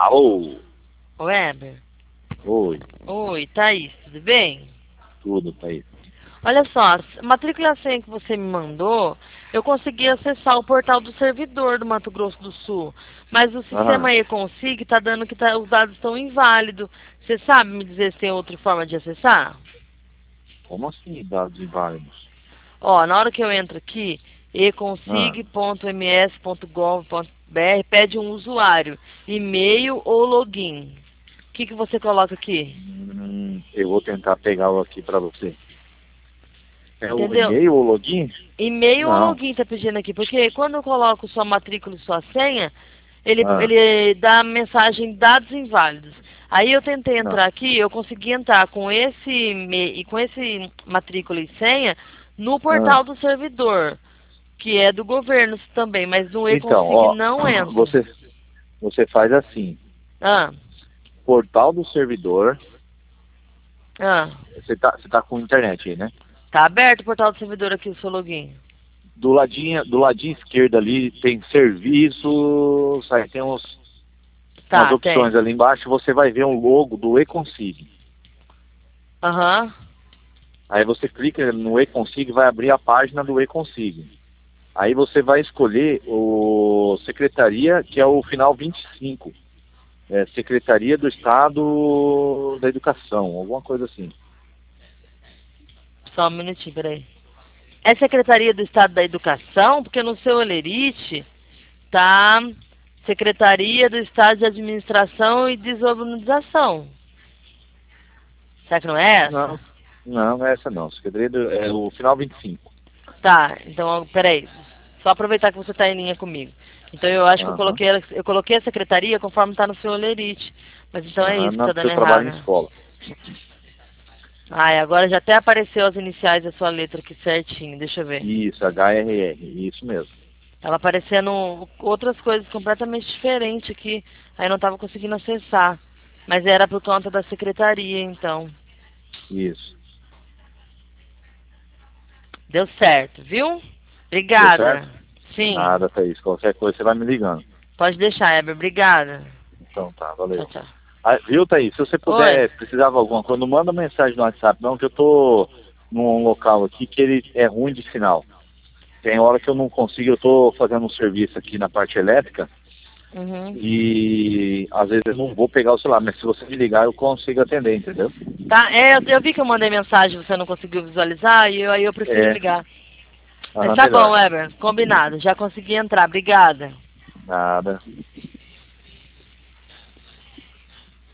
Alô? Weber? Oi, Oi, Thaís, tudo bem? tudo, Thaís. Olha só, a matrícula 100 que você me mandou, eu consegui acessar o portal do servidor do Mato Grosso do Sul, mas o Aham. sistema e-consig está dando que os dados estão inválidos. Você sabe me dizer se tem outra forma de acessar? Como assim, dados inválidos? Ó, na hora que eu entro aqui, Ah, econsig.ms.gov.br pede um usuário, e-mail ou login. O que você coloca aqui? eu vou tentar pegá-lo aqui para você. É o Entendeu? e-mail ou login? E-mail ou Não. login tá pedindo aqui, porque quando eu coloco sua matrícula e sua senha, Ah, ele dá a mensagem dados inválidos. Aí eu tentei não. entrar aqui, eu consegui entrar com com esse matrícula e senha no Ah. portal do servidor, que é do governo também, mas no Então, e-consig ó, não entra. você faz assim, Ah, portal do servidor, ah. você tá com internet aí, né? Tá aberto o portal do servidor aqui, o seu login. Do ladinho esquerdo ali tem serviços, aí tem umas Tá, opções tem. ali embaixo, você vai ver um logo do eConsig. Aham. Aí você clica no eConsig e vai abrir a página do eConsig. Aí você vai escolher o Secretaria, que é o final 25. É Secretaria do Estado da Educação, alguma coisa assim. Só um minutinho, peraí. É Secretaria do Estado da Educação, porque no seu Olerite tá Secretaria do Estado de Administração e Desorganização. Será que não é Não, essa? não é essa não. Secretaria é o final 25. Tá, então, peraí. Só aproveitar que você tá em linha comigo. Então eu acho que Aham. eu coloquei a secretaria conforme tá no seu Olerite. Mas então é Aham, isso que não, tá porque dando eu trabalho em errado. escola. Ai, agora já até apareceu as iniciais da sua letra aqui certinho. Deixa eu ver. Isso, HRR, isso mesmo. Tava aparecendo outras coisas completamente diferentes aqui. Aí eu não tava conseguindo acessar. Mas era por conta da secretaria, então. Isso. Deu certo, viu? Deu certo? Obrigada. Sim. Nada, Thaís. Qualquer coisa você vai me ligando. Pode deixar, Heber. Obrigada. Então tá, Tchau, valeu. tchau. Ah, viu, Thaís? Se você Oi. puder, precisava alguma coisa, não manda mensagem no WhatsApp não, que eu tô num local aqui que ele é ruim de sinal. Tem hora que eu não consigo, eu tô fazendo um serviço aqui na parte elétrica Uhum. e às vezes eu não vou pegar o celular, mas se você me ligar eu consigo atender, entendeu? Tá, eu vi que eu mandei mensagem, você não conseguiu visualizar, e aí eu preferi É, ligar. Mas aham, tá bom, melhor. Heber. Combinado. Já consegui entrar. Obrigada. Nada.